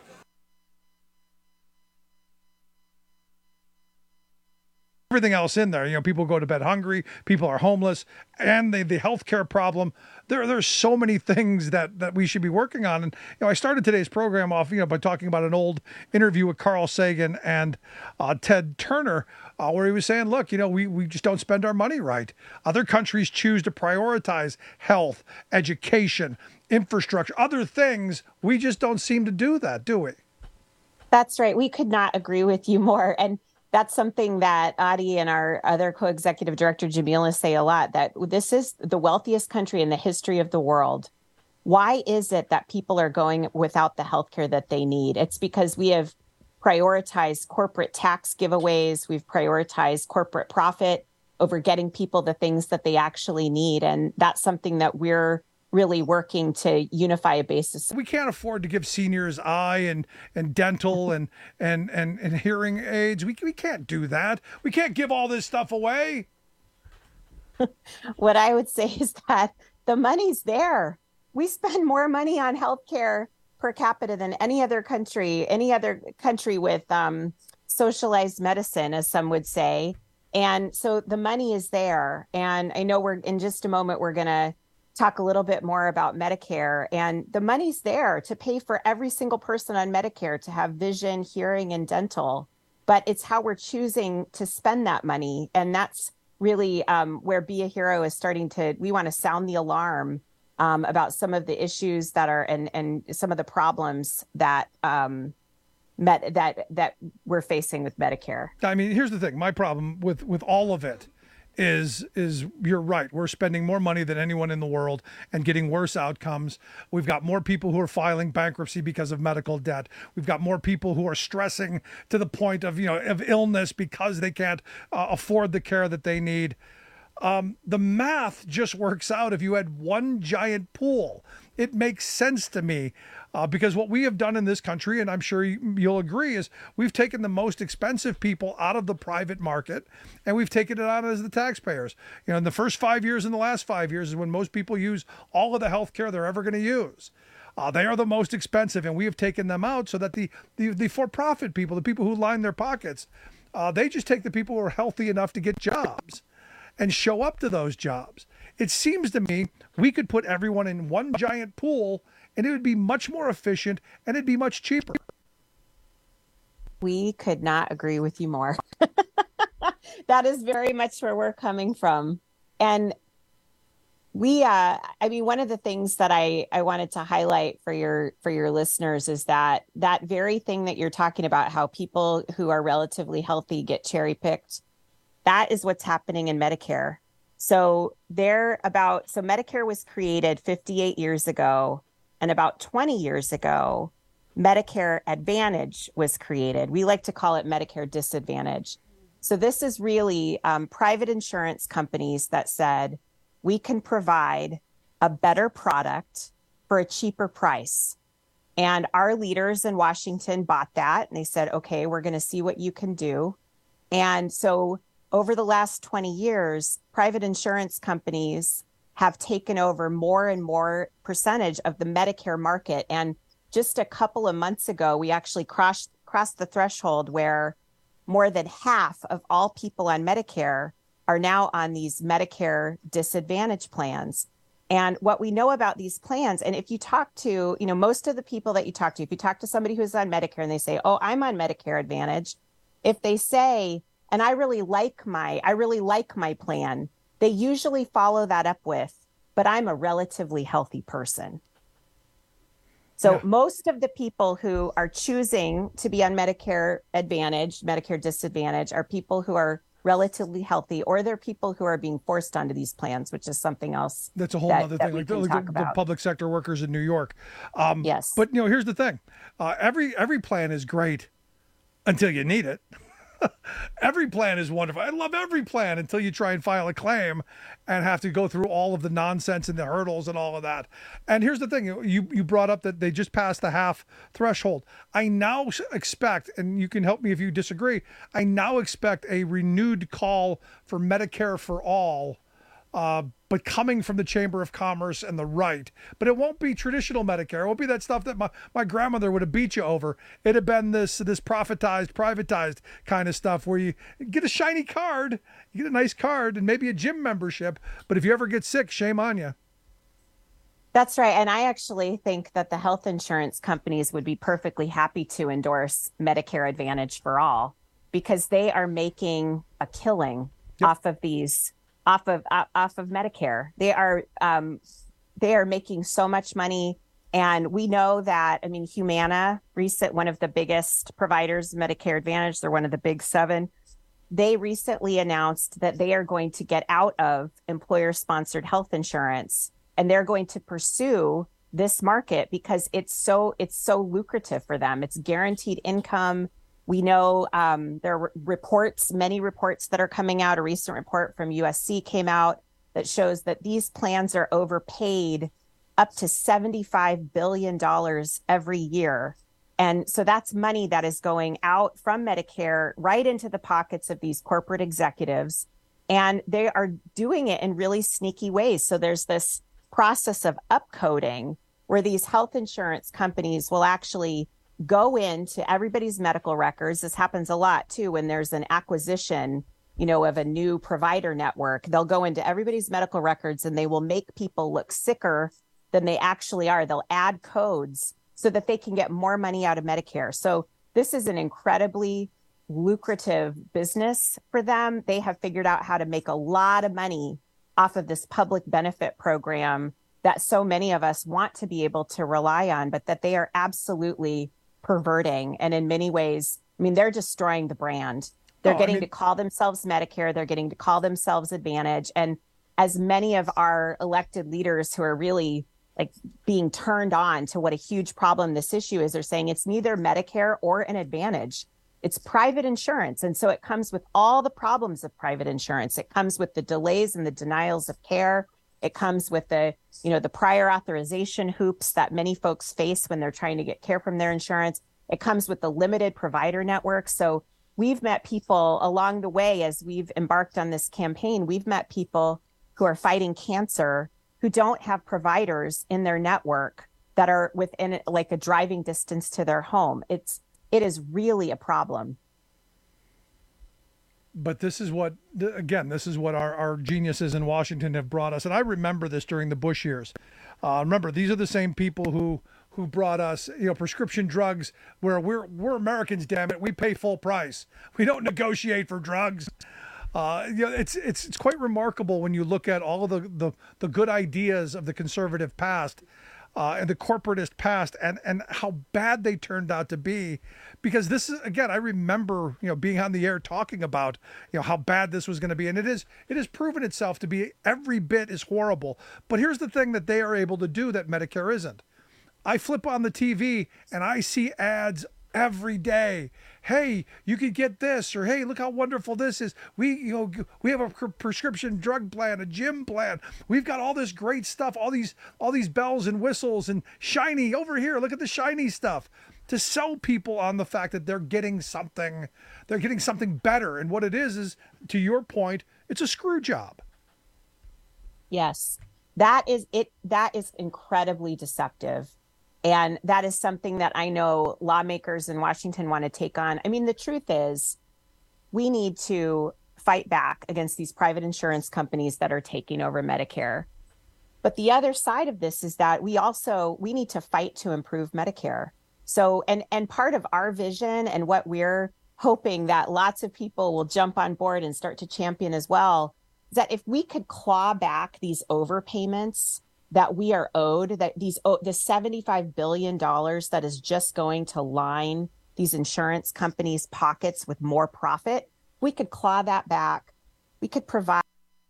Everything else in there, people go to bed hungry, people are homeless, and the healthcare problem. There's so many things that we should be working on. And I started today's program off, by talking about an old interview with Carl Sagan and Ted Turner, where he was saying, look, we just don't spend our money right. Other countries choose to prioritize health, education, infrastructure, other things. We just don't seem to do that, do we? That's right. We could not agree with you more. And that's something that Adi and our other co-executive director, Jamila, say a lot, that this is the wealthiest country in the history of the world. Why is it that people are going without the healthcare that they need? It's because we have prioritized corporate tax giveaways. We've prioritized corporate profit over getting people the things that they actually need. And that's something that we're really working to unify a basis. We can't afford to give seniors eye and dental and hearing aids. We can't do that. We can't give all this stuff away. What I would say is that the money's there. we spend more money on healthcare per capita than any other country with socialized medicine, as some would say. And so the money is there. And I know in just a moment, we're going to talk a little bit more about Medicare, and the money's there to pay for every single person on Medicare to have vision, hearing, and dental. But it's how we're choosing to spend that money. And that's really where Be a Hero is we want to sound the alarm about some of the issues that are and some of the problems that that we're facing with Medicare. I mean, here's the thing. My problem with all of it is you're right. We're spending more money than anyone in the world and getting worse outcomes. We've got more people who are filing bankruptcy because of medical debt. We've got more people who are stressing to the point of illness because they can't afford the care that they need. The math just works out. If you had one giant pool, it makes sense to me, because what we have done in this country, and I'm sure you'll agree, is we've taken the most expensive people out of the private market and we've taken it out as the taxpayers. In the first 5 years and the last 5 years is when most people use all of the health care they're ever going to use. They are the most expensive, and we have taken them out so that the for-profit people, the people who line their pockets, they just take the people who are healthy enough to get jobs and show up to those jobs. It seems to me we could put everyone in one giant pool and it would be much more efficient and it'd be much cheaper. We could not agree with you more. That is very much where we're coming from. And one of the things that I wanted to highlight for your listeners is that very thing that you're talking about, how people who are relatively healthy get cherry picked. That is what's happening in Medicare. So Medicare was created 58 years ago, and about 20 years ago, Medicare Advantage was created. We like to call it Medicare Disadvantage. So this is really private insurance companies that said, we can provide a better product for a cheaper price. And our leaders in Washington bought that, and they said, okay, we're going to see what you can do. And so over the last 20 years, private insurance companies have taken over more and more percentage of the Medicare market. And just a couple of months ago, we actually crossed the threshold where more than half of all people on Medicare are now on these Medicare Disadvantage plans. And what we know about these plans, and if you talk to, most of the people that you talk to, if you talk to somebody who's on Medicare and they say, oh, I'm on Medicare Advantage, if they say, and I really like my plan, they usually follow that up with, but I'm a relatively healthy person. So most of the people who are choosing to be on Medicare Advantage, Medicare Disadvantage, are people who are relatively healthy, or they're people who are being forced onto these plans, which is something else. That's a whole other thing, like the public sector workers in New York. Yes. But here's the thing. Every plan is great until you need it. Every plan is wonderful. I love every plan until you try and file a claim and have to go through all of the nonsense and the hurdles and all of that. And here's the thing. You brought up that they just passed the half threshold. I now expect, and you can help me if you disagree, I now expect a renewed call for Medicare for all, but coming from the Chamber of Commerce and the right. But it won't be traditional Medicare. It won't be that stuff that my grandmother would have beat you over. It'd have been this privatized kind of stuff where you get a shiny card, you get a nice card and maybe a gym membership. But if you ever get sick, shame on you. That's right. And I actually think that the health insurance companies would be perfectly happy to endorse Medicare Advantage for all, because they are making a killing off of Medicare. They are making so much money. And we know that, Humana, one of the biggest providers of Medicare Advantage, they're one of the big seven. They recently announced that they are going to get out of employer-sponsored health insurance, and they're going to pursue this market because it's so lucrative for them. It's guaranteed income. We know there are many reports that are coming out. A recent report from USC came out that shows that these plans are overpaid up to $75 billion every year. And so that's money that is going out from Medicare right into the pockets of these corporate executives. And they are doing it in really sneaky ways. So there's this process of upcoding where these health insurance companies will actually go into everybody's medical records. This happens a lot too when there's an acquisition, of a new provider network. They'll go into everybody's medical records and they will make people look sicker than they actually are. They'll add codes so that they can get more money out of Medicare. So this is an incredibly lucrative business for them. They have figured out how to make a lot of money off of this public benefit program that so many of us want to be able to rely on, but that they are absolutely perverting. And in many ways, they're destroying the brand. They're getting to call themselves Medicare. They're getting to call themselves Advantage. And as many of our elected leaders who are really being turned on to what a huge problem this issue is, they're saying it's neither Medicare or an Advantage. It's private insurance. And so it comes with all the problems of private insurance. It comes with the delays and the denials of care. It comes with the prior authorization hoops that many folks face when they're trying to get care from their insurance. It comes with the limited provider network. So we've met people along the way as we've embarked on this campaign. We've met people who are fighting cancer who don't have providers in their network that are within a driving distance to their home. It is really a problem. But this is what our geniuses in Washington have brought us. And I remember this during the Bush years. Remember, these are the same people who brought us, prescription drugs where we're Americans, damn it. We pay full price. We don't negotiate for drugs. It's quite remarkable when you look at all of the good ideas of the conservative past and the corporatist past and how bad they turned out to be. Because this is, again, I remember, being on the air talking about, how bad this was going to be. And it has proven itself to be every bit as horrible. But here's the thing that they are able to do that Medicare isn't. I flip on the TV and I see ads every day. Hey, you could get this, or hey, look how wonderful this is. We have a prescription drug plan, a gym plan. We've got all this great stuff, all these bells and whistles and shiny over here. Look at the shiny stuff to sell people on the fact that they're getting something better. And what it is, to your point, it's a screw job. Yes, that is it. That is incredibly deceptive. And that is something that I know lawmakers in Washington want to take on. The truth is we need to fight back against these private insurance companies that are taking over Medicare. But the other side of this is that we need to fight to improve Medicare. So, and part of our vision and what we're hoping that lots of people will jump on board and start to champion as well, is that if we could claw back these overpayments that we are owed, that the $75 billion that is just going to line these insurance companies' pockets with more profit, we could claw that back. We could provide.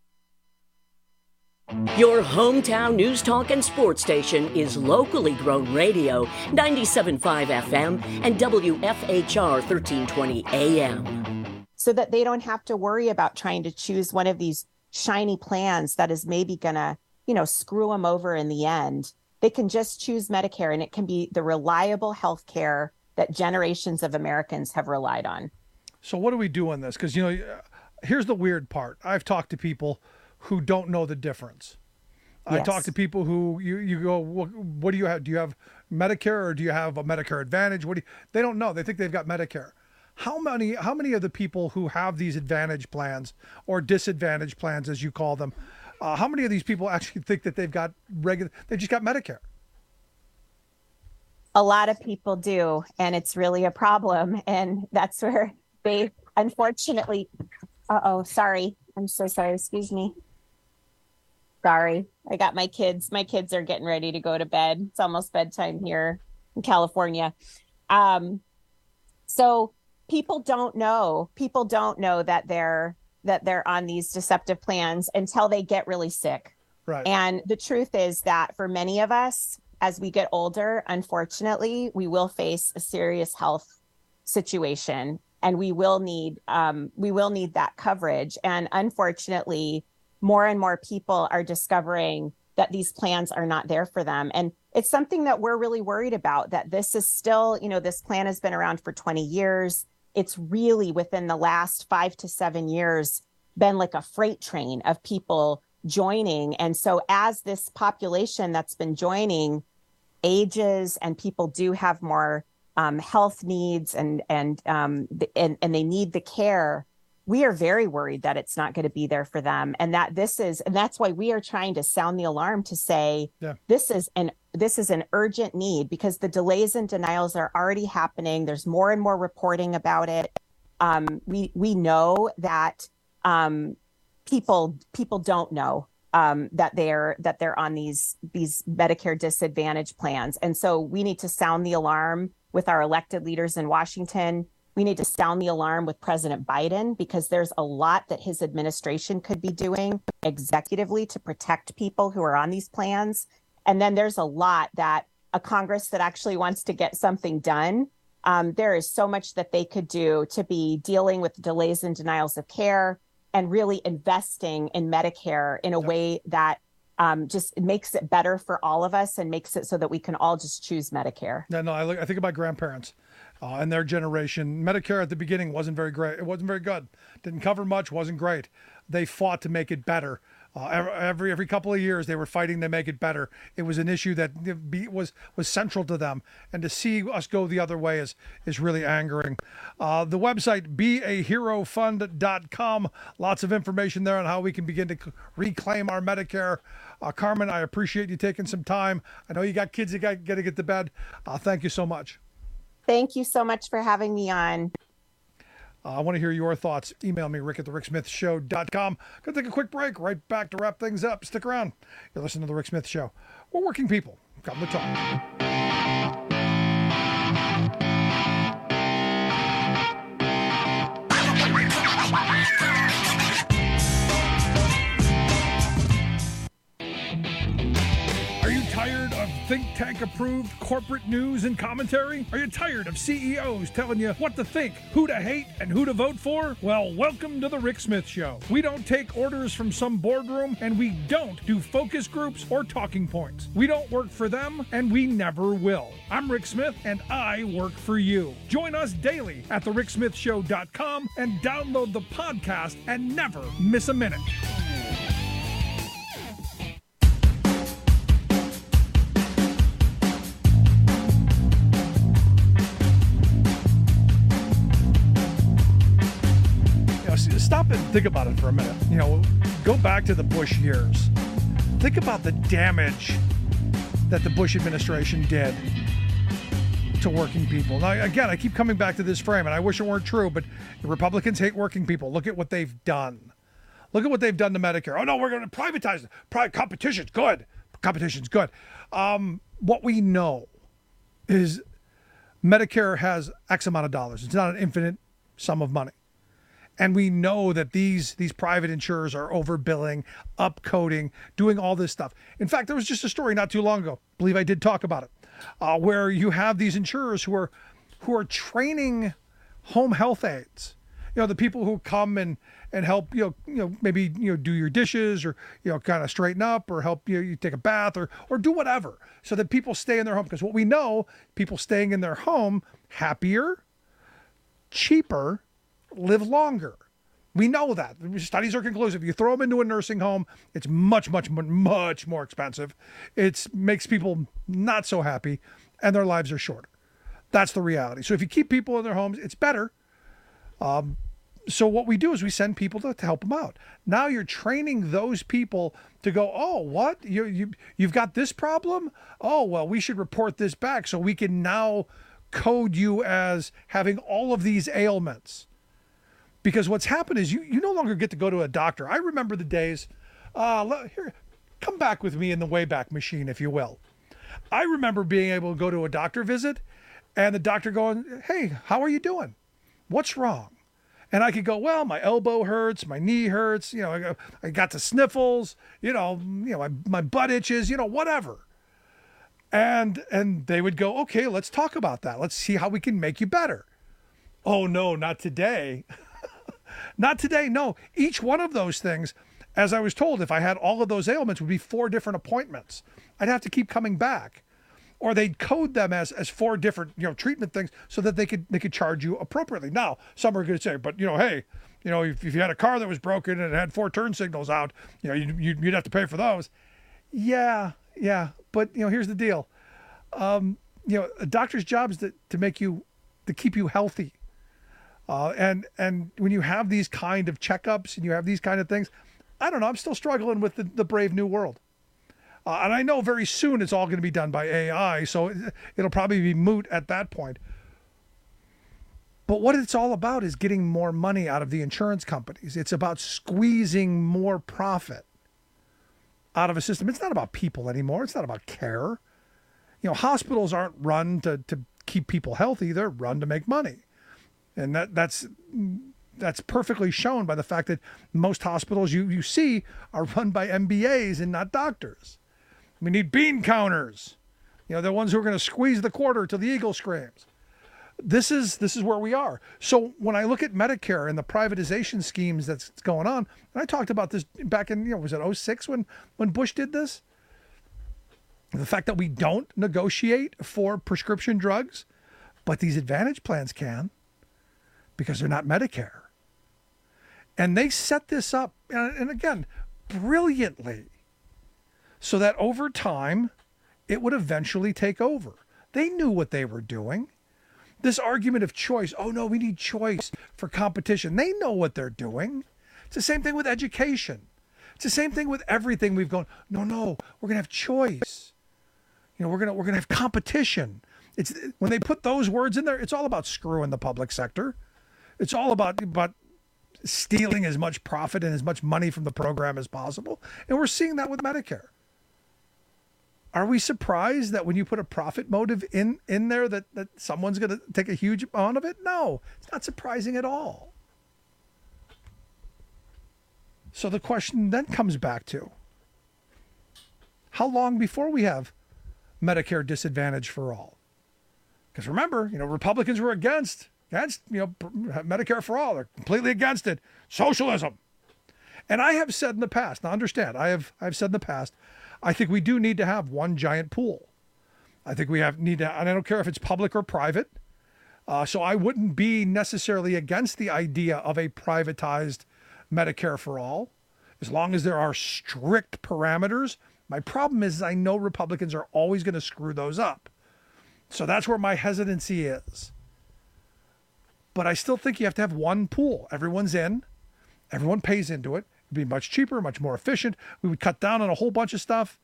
Your hometown news, talk, and sports station is locally grown radio, 97.5 FM and WFHR 1320 AM. So that they don't have to worry about trying to choose one of these shiny plans that is maybe going to screw them over in the end. They can just choose Medicare, and it can be the reliable health care that generations of Americans have relied on. So what do we do on this? Because, here's the weird part. I've talked to people who don't know the difference. Yes. I talk to people who you go, what do you have? Do you have Medicare or do you have a Medicare Advantage? They don't know. They think they've got Medicare. How many of the people who have these Advantage plans or disadvantage plans, as you call them, how many of these people actually think that they've got they just got Medicare? A lot of people do, and it's really a problem. And that's where they, unfortunately, sorry. I'm so sorry. Excuse me. Sorry. I got my kids. My kids are getting ready to go to bed. It's almost bedtime here in California. So people don't know that they're on these deceptive plans until they get really sick. Right. And the truth is that for many of us, as we get older, unfortunately, we will face a serious health situation, and we will need that coverage. And unfortunately, more and more people are discovering that these plans are not there for them. And it's something that we're really worried about, that this is still, this plan has been around for 20 years. It's really within the last 5 to 7 years been like a freight train of people joining. And so as this population that's been joining ages and people do have more health needs and they need the care, we are very worried that it's not going to be there for them. And that's why we are trying to sound the alarm to say, this is an urgent need, because the delays and denials are already happening. There's more and more reporting about it. We know that people don't know that they're on these Medicare disadvantage plans. And so we need to sound the alarm with our elected leaders in Washington. We need to sound the alarm with President Biden, because there's a lot that his administration could be doing executively to protect people who are on these plans. And then there's a lot that a Congress that actually wants to get something done. There is so much that they could do to be dealing with delays and denials of care and really investing in Medicare in a way that just makes it better for all of us and makes it so that we can all just choose Medicare. Yeah, no, I think about grandparents and their generation. Medicare at the beginning wasn't very great. It wasn't very good. Didn't cover much, wasn't great. They fought to make it better. Every couple of years, they were fighting to make it better. It was an issue that was central to them. And to see us go the other way is really angering. The website, beaherofund.com. Lots of information there on how we can begin to reclaim our Medicare. Carmen, I appreciate you taking some time. I know you got kids that got to get to bed. Thank you so much. Thank you so much for having me on. I want to hear your thoughts. Email me, rick@thericksmithshow.com. Going to take a quick break. Right back to wrap things up. Stick around. You're listening to The Rick Smith Show. We're working people. Come to talk. Tired of think tank approved corporate news and commentary? Are you tired of CEOs telling you what to think, who to hate, and who to vote for? Well, welcome to the Rick Smith Show. We don't take orders from some boardroom, and we don't do focus groups or talking points. We don't work for them, and we never will. I'm Rick Smith, and I work for you. Join us daily at thericksmithshow.com and download the podcast and never miss a minute. Stop and think about it for a minute. Go back to the Bush years. Think about the damage that the Bush administration did to working people. Now, again, I keep coming back to this frame, and I wish it weren't true, but the Republicans hate working people. Look at what they've done. Look at what they've done to Medicare. Oh, no, we're going to privatize it. Competition's good. Competition's good. What we know is Medicare has X amount of dollars. It's not an infinite sum of money. And we know that these private insurers are overbilling, upcoding, doing all this stuff. In fact, there was just a story not too long ago, I believe I did talk about it, where you have these insurers who are training home health aides. The people who come and help, maybe, do your dishes or, kind of straighten up or help you take a bath or do whatever so that people stay in their home. Because what we know, people staying in their home, happier, cheaper, live longer. We know that. Studies are conclusive. You throw them into a nursing home, it's much, much, much more expensive. It makes people not so happy, and their lives are shorter. That's the reality. So if you keep people in their homes, it's better. So what we do is we send people to help them out. Now you're training those people to go, oh, what? You've got this problem? Oh, well, we should report this back so we can now code you as having all of these ailments. Because what's happened is you no longer get to go to a doctor. I remember the days, here, come back with me in the Wayback Machine, if you will. I remember being able to go to a doctor visit and the doctor going, hey, how are you doing? What's wrong? And I could go, well, my elbow hurts, my knee hurts, I got the sniffles, my butt itches, whatever. And they would go, okay, let's talk about that. Let's see how we can make you better. Oh, no, not today. Not today, no. Each one of those things, as I was told, if I had all of those ailments, would be 4 different appointments. I'd have to keep coming back. Or they'd code them as 4 different, treatment things so that they could charge you appropriately. Now, some are going to say, but, hey, You know, if you had a car that was broken and it had 4 turn signals out, you know, you'd have to pay for those. Yeah. But, you know, here's the deal. You know, a doctor's job is to keep you healthy. And when you have these kind of checkups and you have these kind of things, I don't know, I'm still struggling with the brave new world. And I know very soon it's all going to be done by AI, so it'll probably be moot at that point. But what it's all about is getting more money out of the insurance companies. It's about squeezing more profit out of a system. It's not about people anymore. It's not about care. You know, hospitals aren't run to keep people healthy. They're run to make money. And that's perfectly shown by the fact that most hospitals you see are run by MBAs and not doctors. We need bean counters. You know, the ones who are going to squeeze the quarter till the eagle screams. This is where we are. So when I look at Medicare and the privatization schemes that's going on, and I talked about this back in, you know, was it 2006 when Bush did this? The fact that we don't negotiate for prescription drugs, but these Advantage plans can because they're not Medicare. And they set this up, and again, brilliantly, so that over time, it would eventually take over. They knew what they were doing. This argument of choice, oh no, we need choice for competition. They know what they're doing. It's the same thing with education. It's the same thing with everything we've gone, no, we're gonna have choice. You know, we're gonna have competition. It's when they put those words in there, it's all about screwing the public sector. It's all about stealing as much profit and as much money from the program as possible. And we're seeing that with Medicare. Are we surprised that when you put a profit motive in there that someone's going to take a huge amount of it? No, it's not surprising at all. So the question then comes back to, how long before we have Medicare disadvantage for all? Because remember, you know, Republicans were against, you know, Medicare for all. They're completely against it. Socialism. And I have said in the past, now understand, I've said in the past, I think we do need to have one giant pool. I think we need to, and I don't care if it's public or private. So I wouldn't be necessarily against the idea of a privatized Medicare for all, as long as there are strict parameters. My problem is I know Republicans are always going to screw those up. So that's where my hesitancy is. But I still think you have to have one pool. Everyone's in. Everyone pays into it. It'd be much cheaper, much more efficient. We would cut down on a whole bunch of stuff.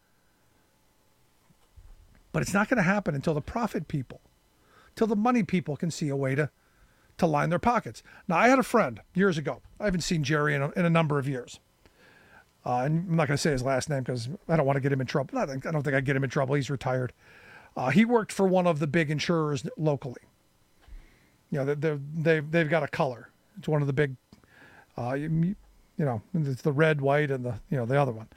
But it's not going to happen until the profit people, till the money people can see a way to line their pockets. Now, I had a friend years ago. I haven't seen Jerry in a number of years. And I'm not going to say his last name because I don't want to get him in trouble. I don't think I'd get him in trouble. He's retired. He worked for one of the big insurers locally. You know, they've got a color. It's one of the big, you know, it's the red, white, and the other one.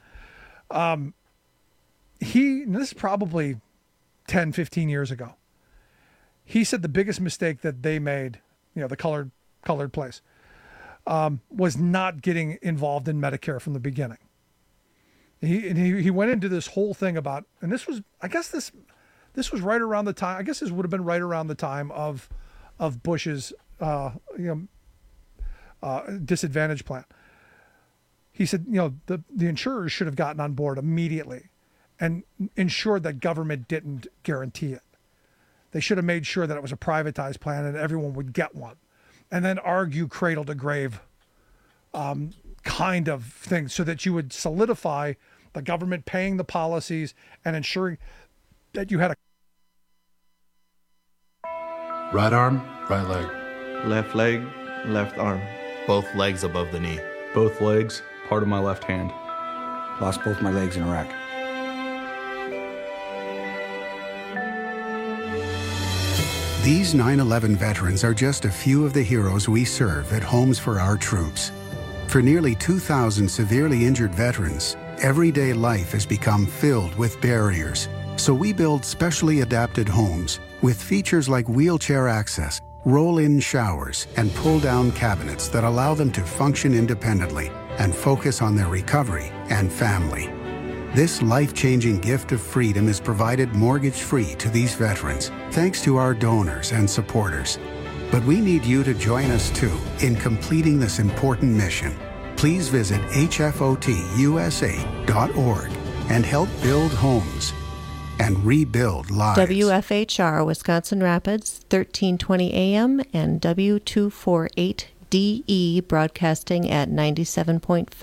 This is probably 10, 15 years ago. He said the biggest mistake that they made, you know, the colored place, was not getting involved in Medicare from the beginning. He went into this whole thing about, and this was, I guess this was right around the time, I guess this would have been right around the time of Bush's, disadvantage plan. He said, you know, the insurers should have gotten on board immediately and ensured that government didn't guarantee it. They should have made sure that it was a privatized plan and everyone would get one. And then argue cradle to grave kind of thing so that you would solidify the government paying the policies and ensuring that you had a right arm, right leg. Left leg, left arm. Both legs above the knee. Both legs, part of my left hand. Lost both my legs in Iraq. These 9/11 veterans are just a few of the heroes we serve at Homes for Our Troops. For nearly 2,000 severely injured veterans, everyday life has become filled with barriers. So we build specially adapted homes with features like wheelchair access, roll-in showers, and pull-down cabinets that allow them to function independently and focus on their recovery and family. This life-changing gift of freedom is provided mortgage-free to these veterans, thanks to our donors and supporters. But we need you to join us too in completing this important mission. Please visit hfotusa.org and help build homes and rebuild lives. WFHR, Wisconsin Rapids, 1320 AM and W248DE, broadcasting at 97.5